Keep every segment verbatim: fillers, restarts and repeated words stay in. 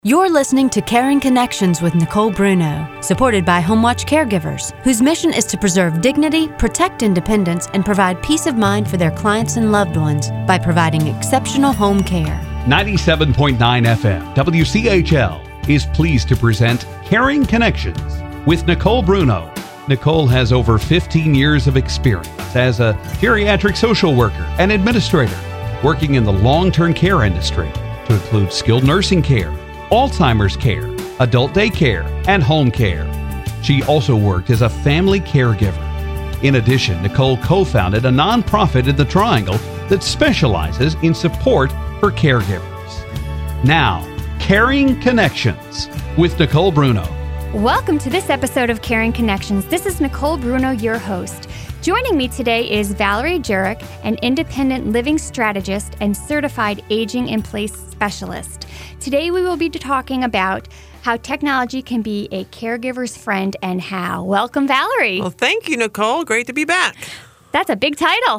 You're listening to Caring Connections with Nicole Bruno, supported by HomeWatch Caregivers, whose mission is to preserve dignity, protect independence, and provide peace of mind for their clients and loved ones by providing exceptional home care. ninety-seven point nine F M W C H L is pleased to present Caring Connections with Nicole Bruno. Nicole has over fifteen years of experience as a geriatric social worker and administrator, working in the long-term care industry to include skilled nursing care, Alzheimer's care, adult daycare, and home care. She also worked as a family caregiver. In addition, Nicole co-founded a nonprofit in the Triangle that specializes in support for caregivers. Now, Caring Connections with Nicole Bruno. Welcome to this episode of Caring Connections. This is Nicole Bruno, your host. Joining me today is Valerie Jurek, an independent living strategist and certified aging in place specialist. Today we will be talking about how technology can be a caregiver's friend and how. Welcome, Valerie. Well, thank you, Nicole. Great to be back. That's a big title.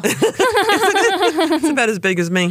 It's about as big as me.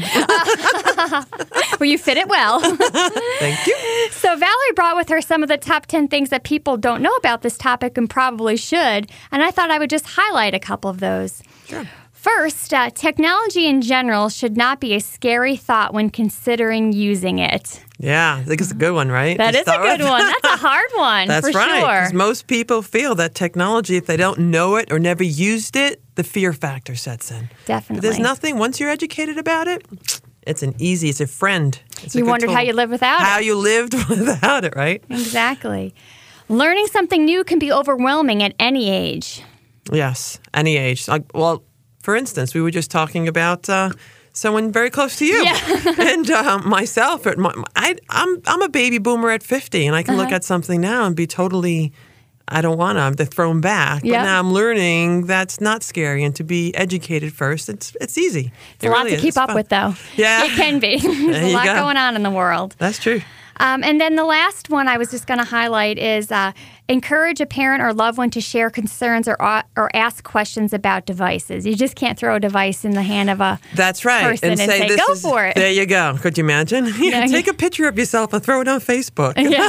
Well, you fit it well. Thank you. So Valerie brought with her some of the top ten things that people don't know about this topic and probably should, and I thought I would just highlight a couple of those. Sure. First, uh, technology in general should not be a scary thought when considering using it. Yeah, I think it's a good one, right? That To is a start good with. one. That's a hard one, That's for right. sure. 'Cause most people feel that technology, if they don't know it or never used it, the fear factor sets in. Definitely. But there's nothing, once you're educated about it, it's an easy, it's a friend. It's a You good wondered tool. how you live without How it. you lived without it, right? Exactly. Learning something new can be overwhelming at any age. Yes, any age. Like, well, for instance, we were just talking about uh, someone very close to you, Yeah. and uh, myself. At my, I, I'm I'm a baby boomer at fifty, and I can Uh-huh. look at something now and be totally. I don't want to. I'm thrown back. Yep. But now I'm learning that's not scary, and to be educated first, it's it's easy. It's a lot to keep up with, though. Yeah. It can be. There's There a you lot go. going on in the world. That's true. Um, and then the last one I was just going to highlight is uh, encourage a parent or loved one to share concerns or or ask questions about devices. You just can't throw a device in the hand of a That's right. person and, and say, say, this go is, for it. There you go. Could you imagine? Yeah, Take yeah. a picture of yourself and throw it on Facebook. Yeah.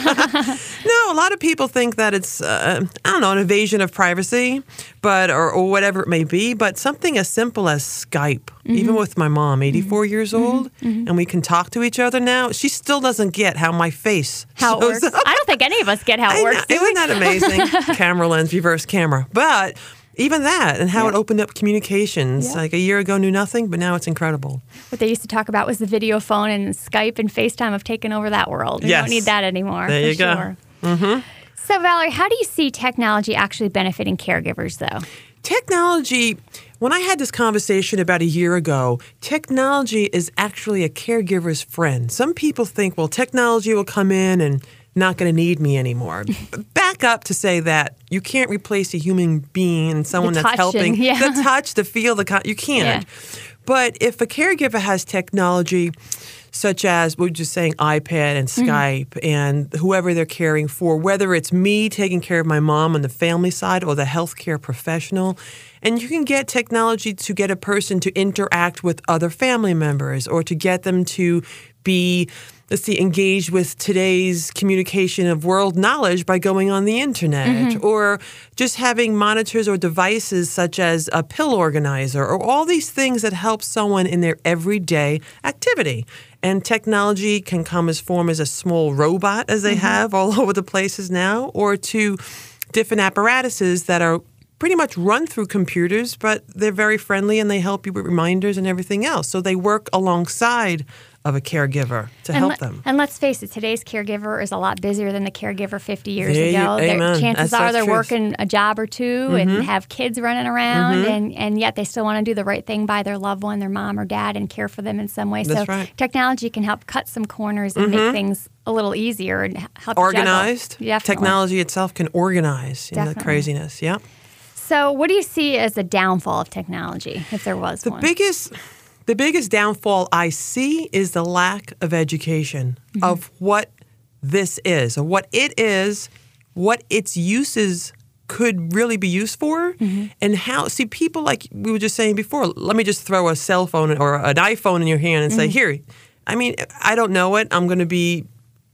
No, a lot of people think that it's, uh, I don't know, an invasion of privacy, but or, or whatever it may be. But something as simple as Skype, mm-hmm. even with my mom, eighty-four mm-hmm. years old, mm-hmm. and we can talk to each other now, she still doesn't get how my face How it shows works. up. I don't think any of us get how it I works. know. do we? Isn't that amazing? Camera lens, reverse camera. But even that and how Yeah. it opened up communications. Yeah. Like a year ago, knew nothing, but now it's incredible. What they used to talk about was the video phone, and Skype and FaceTime have taken over that world. We Yes. don't need that anymore. There for you go. sure. Mm-hmm. So, Valerie, how do you see technology actually benefiting caregivers, though? Technology, when I had this conversation about a year ago, technology is actually a caregiver's friend. Some people think, well, technology will come in and not going to need me anymore. Back up to say that you can't replace a human being and someone The that's touch and- helping. yeah. The touch, the feel, the con- you can't. Yeah. But if a caregiver has technology, such as we were just saying iPad and Skype mm-hmm. and whoever they're caring for, whether it's me taking care of my mom on the family side or the healthcare professional, and you can get technology to get a person to interact with other family members or to get them to be, let's see, engaged with today's communication of world knowledge by going on the internet mm-hmm. or just having monitors or devices such as a pill organizer or all these things that help someone in their everyday activity. And technology can come as form as a small robot, as they mm-hmm. have all over the places now, or to different apparatuses that are pretty much run through computers, but they're very friendly and they help you with reminders and everything else. So they work alongside of a caregiver to and help le- them. And let's face it, today's caregiver is a lot busier than the caregiver fifty years There you- ago. Their amen. chances That's- are that's they're truth. working a job or 2 mm-hmm. and have kids running around, mm-hmm. and, and yet they still want to do the right thing by their loved one, their mom or dad, and care for them in some way. That's so right. technology can help cut some corners and Mm-hmm. make things a little easier and help you Organized. juggle. Definitely. Technology itself can organize in the Definitely. craziness. Yeah. So what do you see as the downfall of technology, if there was The one? biggest the biggest downfall I see is the lack of education mm-hmm. of what this is, or what it is, what its uses could really be used for, mm-hmm. and how, see, people, like we were just saying before, let me just throw a cell phone or an iPhone in your hand and mm-hmm. say, here, I mean, I don't know it. I'm going to be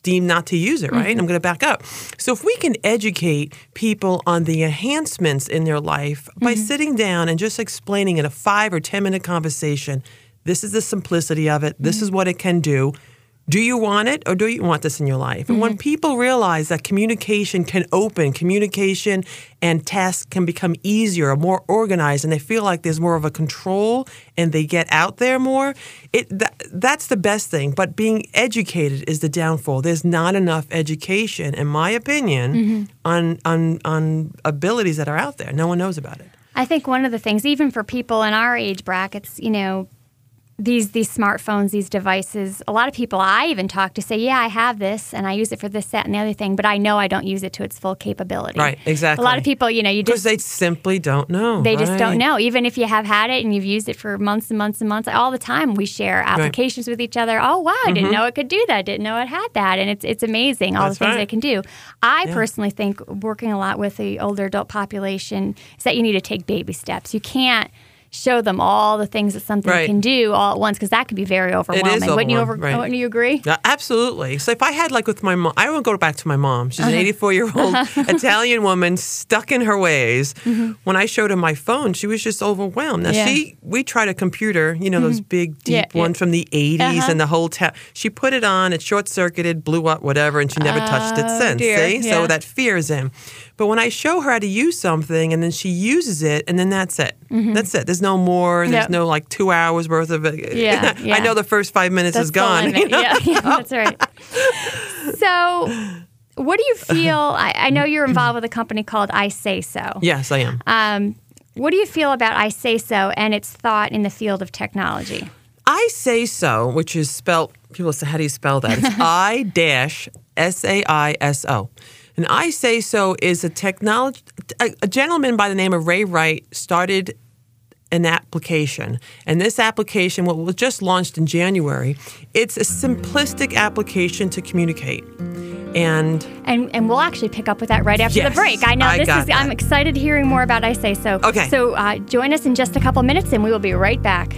deemed not to use it, right? Mm-hmm. I'm going to back up. So if we can educate people on the enhancements in their life by mm-hmm. sitting down and just explaining in a five or ten minute conversation, this is the simplicity of it. This mm-hmm. is what it can do. Do you want it or do you want this in your life? And mm-hmm. when people realize that communication can open, communication and tasks can become easier, more organized, and they feel like there's more of a control and they get out there more, it th- that's the best thing. But being educated is the downfall. There's not enough education, in my opinion, mm-hmm. on, on, on abilities that are out there. No one knows about it. I think one of the things, even for people in our age brackets, you know, These these smartphones, these devices, a lot of people I even talk to say, yeah, I have this and I use it for this, that, and the other thing, but I know I don't use it to its full capability. Right, exactly. A lot of people, you know, you just... Because they simply don't know. They right. just don't know. Even if you have had it and you've used it for months and months and months, all the time we share applications right. with each other. Oh, wow, I mm-hmm. didn't know it could do that. Didn't know it had that. And it's it's amazing, all That's the things right. it can do. I yeah. personally think working a lot with the older adult population is that you need to take baby steps. You can't show them all the things that something right. can do all at once, because that can be very overwhelming. It is Wouldn't you, over, right. wouldn't you agree? Yeah, absolutely. So if I had, like with my mom, I won't go back to my mom. She's uh-huh. an eighty-four-year-old Italian woman stuck in her ways. Mm-hmm. When I showed her my phone, she was just overwhelmed. Now, yeah. she, we tried a computer, you know, mm-hmm. those big, deep yeah, ones yeah. from the eighties uh-huh. and the whole town. Ta- she put it on, it short-circuited, blew up, whatever, and she never oh, touched it since. Dear. See? Yeah. So that fear is in. But when I show her how to use something and then she uses it and then that's it. Mm-hmm. That's it. There's no more. There's yep. no like two hours worth of it. Yeah, yeah. I know the first five minutes that's is gone. You know? yeah, yeah, that's right. So what do you feel? I, I know you're involved with a company called I Say So. Yes, I am. Um, what do you feel about I Say So and its thought in the field of technology? I Say So, which is spelled, people say, how do you spell that? It's I dash S A I S O. And I Say So is a technology, a, a gentleman by the name of Ray Wright started an application. And this application, what was just launched in January, it's a simplistic application to communicate. And and and we'll actually pick up with that right after yes, the break. I know I this got is. that. I'm excited hearing more about I Say So. Okay. So uh, join us in just a couple minutes, and we will be right back.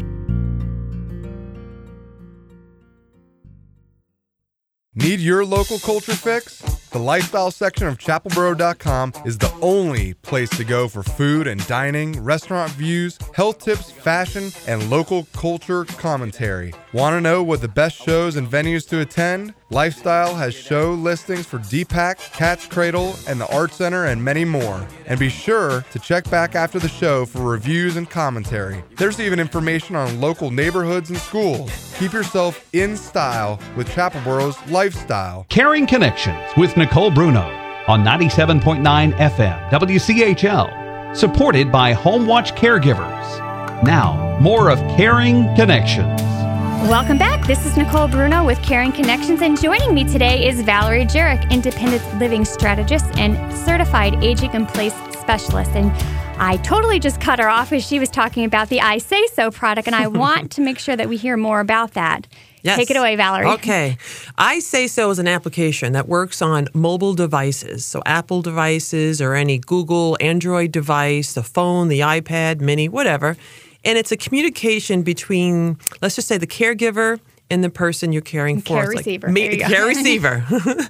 Need your local culture fix? The lifestyle section of chapel boro dot com is the only place to go for food and dining, restaurant views, health tips, fashion, and local culture commentary. Want to know what the best shows and venues to attend? Lifestyle has show listings for D PAC, Cat's Cradle, and the Art Center, and many more. And be sure to check back after the show for reviews and commentary. There's even information on local neighborhoods and schools. Keep yourself in style with Chapel Boro's lifestyle. Caring Connections with Nicole Bruno on ninety-seven point nine F M W C H L, supported by HomeWatch Caregivers. Now, more of Caring Connections. Welcome back. This is Nicole Bruno with Caring Connections, and joining me today is Valerie Jurek, independent living strategist and certified aging in place specialist. And I totally just cut her off as she was talking about the I Say So product, and I want to make sure that we hear more about that. Yes. Take it away, Valerie. Okay. I Say So is an application that works on mobile devices. So Apple devices or any Google, Android device, the phone, the iPad, mini, whatever. And it's a communication between, let's just say, the caregiver and the person you're caring for. Care it's receiver. Like me, There you go. care receiver.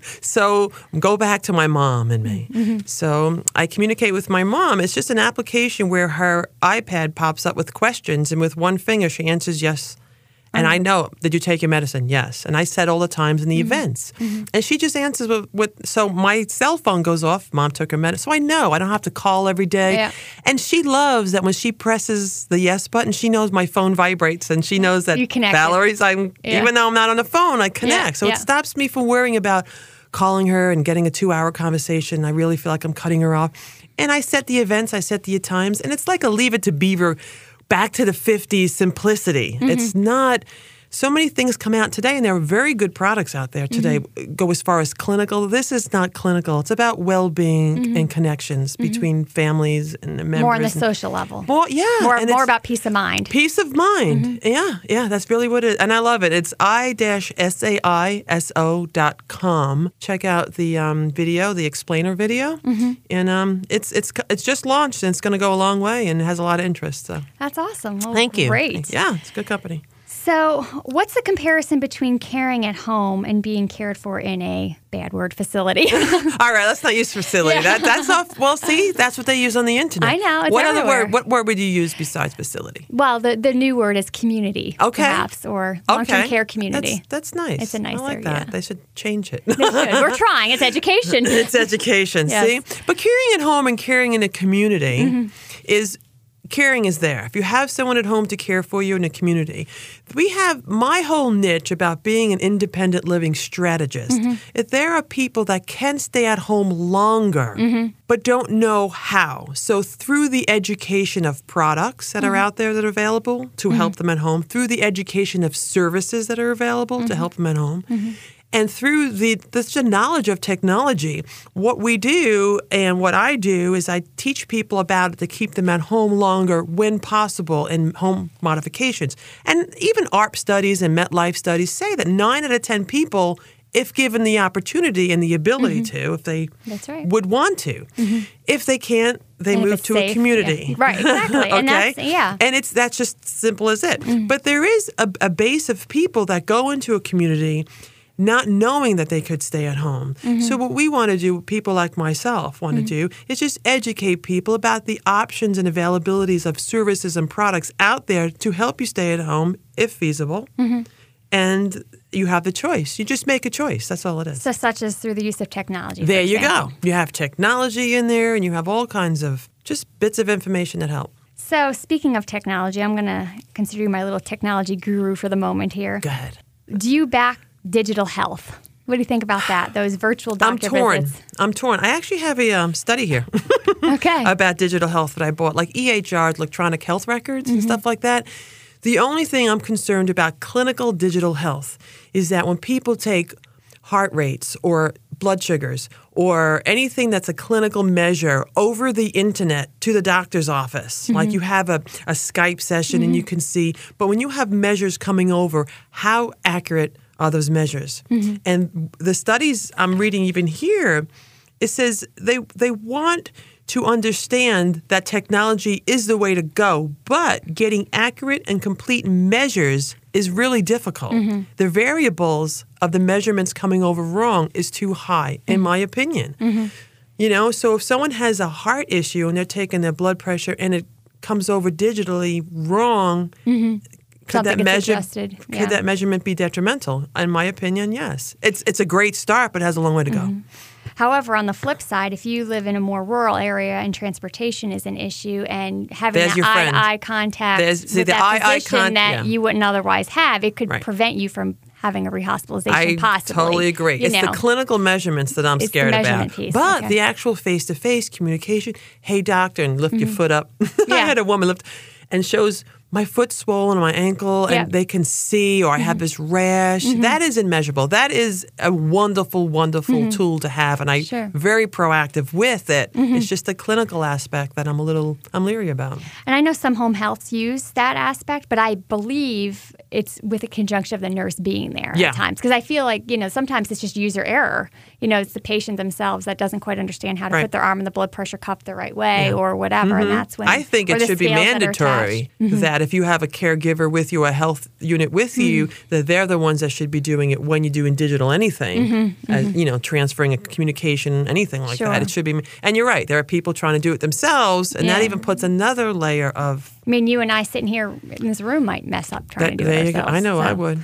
So go back to my mom and me. Mm-hmm. So I communicate with my mom. It's just an application where her iPad pops up with questions, and with one finger she answers yes. And I know, did you take your medicine? Yes. And I said all the times in the mm-hmm. events. Mm-hmm. And she just answers with, with, so my cell phone goes off, Mom took her medicine. So I know, I don't have to call every day. Yeah. And she loves that when she presses the yes button, she knows my phone vibrates and she knows that You connected. Valerie's, I'm, Yeah. even though I'm not on the phone, I connect. Yeah, So yeah. it stops me from worrying about calling her and getting a two-hour conversation. I really feel like I'm cutting her off. And I set the events, I set the times, and it's like a Leave It to Beaver, back to the fifties simplicity. Mm-hmm. It's not... So many things come out today, and there are very good products out there today. Mm-hmm. Go as far as clinical. This is not clinical. It's about well-being mm-hmm. and connections mm-hmm. between families and members. More on the and, social level. More, yeah. More, and more it's about peace of mind. Peace of mind. Mm-hmm. Yeah, yeah. That's really what it is. And I love it. It's I S A I S O dot com. Check out the um, video, the explainer video. Mm-hmm. And um, it's it's it's just launched, and it's going to go a long way, and it has a lot of interest. So That's awesome. Well, thank you. Great. Yeah, it's a good company. So what's the comparison between caring at home and being cared for in a bad word facility? All right, let's not use facility. Yeah. That, that's off. Well, see, that's what they use on the internet. I know, it's what everywhere. other word? What word would you use besides facility? Well, the, the new word is community, Okay. perhaps, or long-term Okay. care community. That's, that's nice. It's a nicer, I like that. yeah. They should change it. They should. We're trying. It's education. It's education. Yes. See, but caring at home and caring in a community Mm-hmm. is. Caring is there. If you have someone at home to care for you in a community, we have my whole niche about being an independent living strategist. Mm-hmm. If there are people that can stay at home longer, Mm-hmm. but don't know how, so through the education of products that Mm-hmm. are out there that are available to help them at home, through the education of services that are available Mm-hmm. to help them at home, and through the, the, the knowledge of technology, what we do and what I do is I teach people about it to keep them at home longer when possible in home modifications. And even A R P studies and MetLife studies say that nine out of ten people, if given the opportunity and the ability to, if they That's right. would want to, if they can't, they And if move it's to safe, a community. yeah. Right, exactly. okay? And that's- yeah. And it's that's just simple as it. But there is a, a base of people that go into a community not knowing that they could stay at home. So what we want to do, people like myself want to do, is just educate people about the options and availabilities of services and products out there to help you stay at home if feasible. And you have the choice. You just make a choice. That's all it is. So such as through the use of technology. for There you example. go. You have technology in there and you have all kinds of just bits of information that help. So speaking of technology, I'm going to consider you my little technology guru for the moment here. Go ahead. Do you back digital health? What do you think about that? Those virtual I'm doctor torn. visits. I'm torn. I actually have a um, study here Okay. about digital health that I bought, like E H Rs, electronic health records and stuff like that. The only thing I'm concerned about clinical digital health is that when people take heart rates or blood sugars or anything that's a clinical measure over the internet to the doctor's office, like you have a, a Skype session and you can see, but when you have measures coming over, how accurate are those measures? And the studies I'm reading even here, it says they they want to understand that technology is the way to go, but getting accurate and complete measures is really difficult. The variables of the measurements coming over wrong is too high, in my opinion. You know, so if someone has a heart issue and they're taking their blood pressure and it comes over digitally wrong, could Something that gets measure adjusted, could yeah. that measurement be detrimental? In my opinion, yes. It's it's a great start, but it has a long way to go. However, on the flip side, if you live in a more rural area and transportation is an issue and having There's that your friend. eye-to-eye contact There's- see, with the that eye-eye physician con- that yeah. you wouldn't otherwise have, it could Right. prevent you from having a rehospitalization I possibly. totally agree. You It's know. the clinical measurements that I'm It's the scared measurement about. piece, But okay. the actual face-to-face communication, hey, doctor, and lift your foot up. Yeah. I had a woman lift and shows my foot swollen on my ankle and Yeah. they can see, or I have this rash. That is immeasurable. That is a wonderful, wonderful tool to have. And I'm Sure. very proactive with it. It's just the clinical aspect that I'm a little, I'm leery about. And I know some home healths use that aspect, but I believe it's with a conjunction of the nurse being there Yeah. at times. Because I feel like, you know, sometimes it's just user error. You know, it's the patient themselves that doesn't quite understand how to Right. put their arm in the blood pressure cuff the right way or whatever. And that's when I think or it the should be scales that are mandatory attached. Mm-hmm. that if you have a caregiver with you, a health unit with you, that they're the ones that should be doing it when you're doing digital anything, as, you know, transferring a communication, anything like Sure. that. It should be. And you're right. There are people trying to do it themselves, and that Yeah. even puts another layer of. I mean, you and I sitting here in this room might mess up trying That, to do there it you go. ourselves. I know so. I would.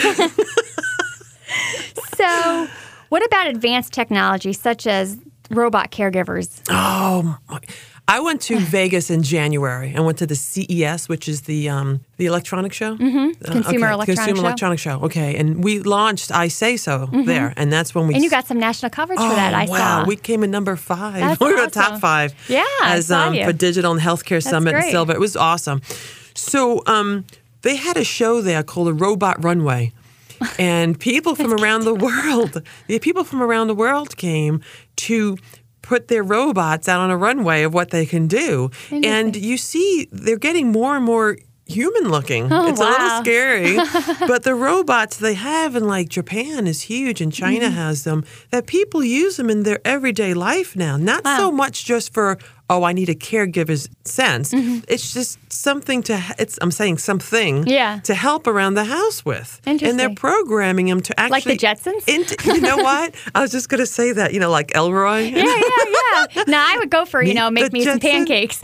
So, what about advanced technology such as robot caregivers? Oh, my. I went to Vegas in January. I went to the C E S, which is the um, the electronic show. Mm-hmm. Consumer electronic Consumer show. electronic show. Okay, and we launched I Say So there, and that's when we. And you got some national coverage for that, I wow. saw. We came in number five. That's we were awesome. top five. Yeah, I as saw um, you. for Digital and Healthcare Summit and great. Silver. It was awesome. So um, they had a show there called a Robot Runway. And people from around the world, the people from around the world came to put their robots out on a runway of what they can do. And you see, they're getting more and more human looking. Oh, it's a little wow. scary. But the robots they have in like Japan is huge and China Mm-hmm. has them, that people use them in their everyday life now. Not Wow. so much just for oh, I need a caregiver's sense. Mm-hmm. It's just something to, it's I'm saying something yeah. to help around the house with. Interesting. And they're programming them to actually. Like the Jetsons? Into, you know what? I was just going to say that, you know, like Elroy. Yeah, yeah, yeah. No, I would go for, you know, make me some pancakes.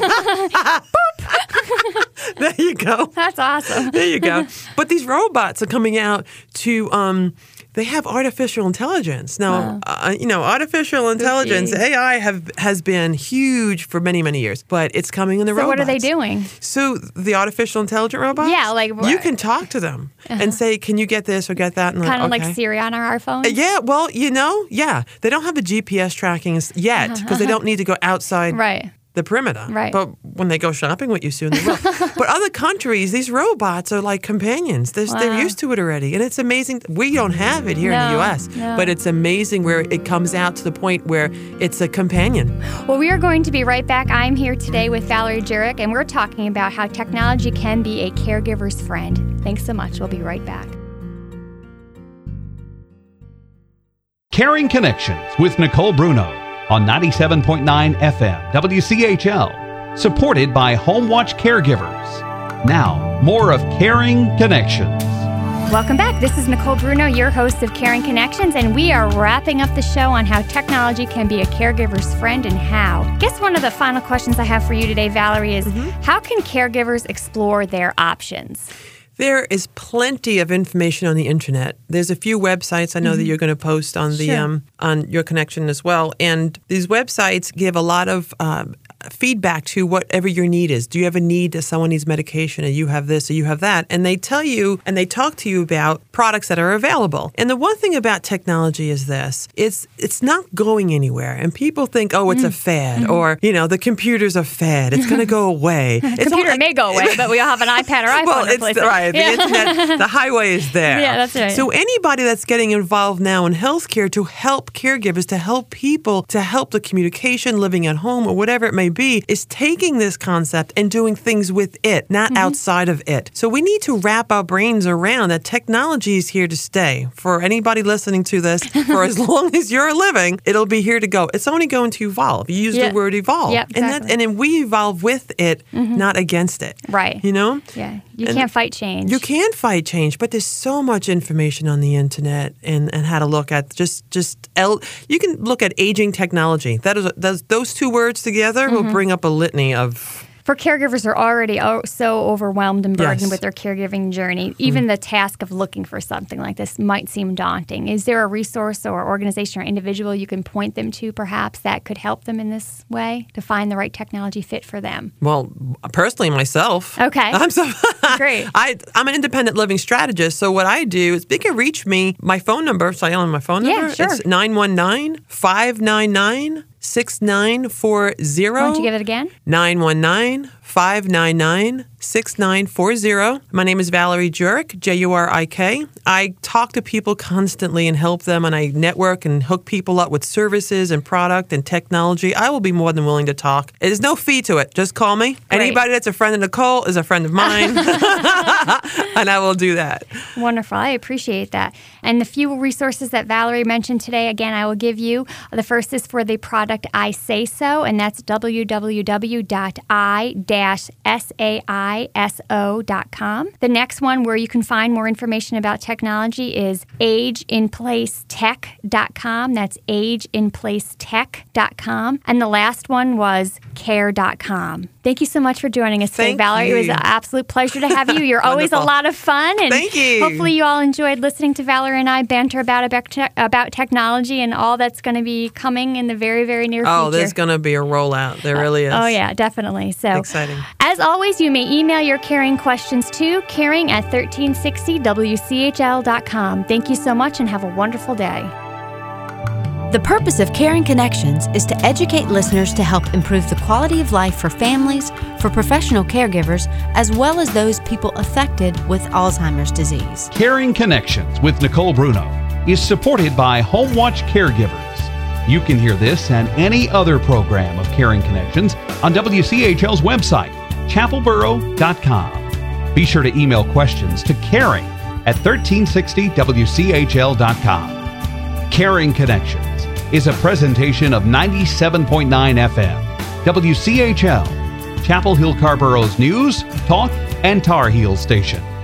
There you go. That's awesome. There you go. But these robots are coming out to, um, they have artificial intelligence. Now, wow. uh, you know, artificial intelligence, A I, have has been huge for many, many years, but it's coming in the so robots. So what are they doing? So the artificial intelligent robots? Yeah, like... You can talk to them uh-huh. and say, can you get this or get that? Kind of like, okay. like Siri on our phones? Uh, yeah, well, you know, yeah. They don't have a G P S tracking yet because uh-huh. they don't need to go outside. Right. The perimeter. Right. But when they go shopping with you soon, they will. But other countries, these robots are like companions. They're, wow. they're used to it already. And it's amazing. We don't have it here no, in the U S, no. but it's amazing where it comes out to the point where it's a companion. Well, we are going to be right back. I'm here today with Valerie Jurek, and we're talking about how technology can be a caregiver's friend. Thanks so much. We'll be right back. Caring Connections with Nicole Bruno on ninety-seven point nine F M W C H L, supported by HomeWatch Caregivers. Now, more of Caring Connections. Welcome back. This is Nicole Bruno, your host of Caring Connections, and we are wrapping up the show on how technology can be a caregiver's friend and how. I guess one of the final questions I have for you today, Valerie, is mm-hmm. how can caregivers explore their options? There is plenty of information on the internet. There's a few websites I know mm-hmm. that you're going to post on the sure. um, on your connection as well, and these websites give a lot of um, feedback to whatever your need is. Do you have a need that someone needs medication, or you have this, or you have that? And they tell you and they talk to you about products that are available. And the one thing about technology is this: it's it's not going anywhere. And people think, oh, it's mm-hmm. a fad, mm-hmm. or you know, the computer's a fad. It's going to go away. The it's computer all, may go away, but we all have an iPad or iPhone. Well, it's replacement. right. The yeah. internet, the highway is there. Yeah, that's right. So anybody that's getting involved now in healthcare to help caregivers, to help people, to help the communication, living at home, or whatever it may be, is taking this concept and doing things with it, not mm-hmm. outside of it. So we need to wrap our brains around that technology is here to stay. For anybody listening to this, for as long as you're living, it'll be here to go. It's only going to evolve. You use yep. the word evolve. Yep, exactly. And that, and then we evolve with it, mm-hmm. not against it. Right. You know? Yeah. You and can't fight change. You can't fight change, but there's so much information on the internet and, and how to look at just just el- you can look at aging technology. That is those those two words together mm-hmm. will bring up a litany of. For caregivers who are already so overwhelmed and burdened yes. with their caregiving journey, even mm. the task of looking for something like this might seem daunting. Is there a resource or organization or individual you can point them to, perhaps, that could help them in this way to find the right technology fit for them? Well, personally, myself. Okay. I'm so Great. I, I'm an independent living strategist, so what I do is they can reach me. My phone number, so I own my phone number. Yeah, sure. It's nine one nine, five nine nine, six nine four zero. Why don't you give it again? nine one nine, five nine nine, six nine four zero. My name is Valerie Jurek, J U R I K. I talk to people constantly and help them, and I network and hook people up with services and product and technology. I will be more than willing to talk. There's no fee to it. Just call me. Great. Anybody that's a friend of Nicole is a friend of mine, and I will do that. Wonderful. I appreciate that. And the few resources that Valerie mentioned today, again, I will give you. The first is for the product I Say So, and that's w w w dot i dash saiso dot com. The next one where you can find more information about technology is age in place tech dot com. That's age in place tech dot com. And the last one was care dot com. Thank you so much for joining us today, Thank Valerie. you. It was an absolute pleasure to have you. You're always a lot of fun. And Thank you. Hopefully you all enjoyed listening to Valerie and I banter about, about, te- about technology and all that's going to be coming in the very, very near future. Oh, there's going to be a rollout. There really is. Oh, yeah, definitely. So exciting. As always, you may email your caring questions to caring at thirteen sixty w c h l dot com. Thank you so much and have a wonderful day. The purpose of Caring Connections is to educate listeners to help improve the quality of life for families, for professional caregivers, as well as those people affected with Alzheimer's disease. Caring Connections with Nicole Bruno is supported by HomeWatch Caregivers. You can hear this and any other program of Caring Connections on W C H L's website, chapel borough dot com. Be sure to email questions to caring at thirteen sixty w c h l dot com. Caring Connections is a presentation of ninety-seven point nine F M, W C H L, Chapel Hill Carborough's news, talk, and Tar Heel station.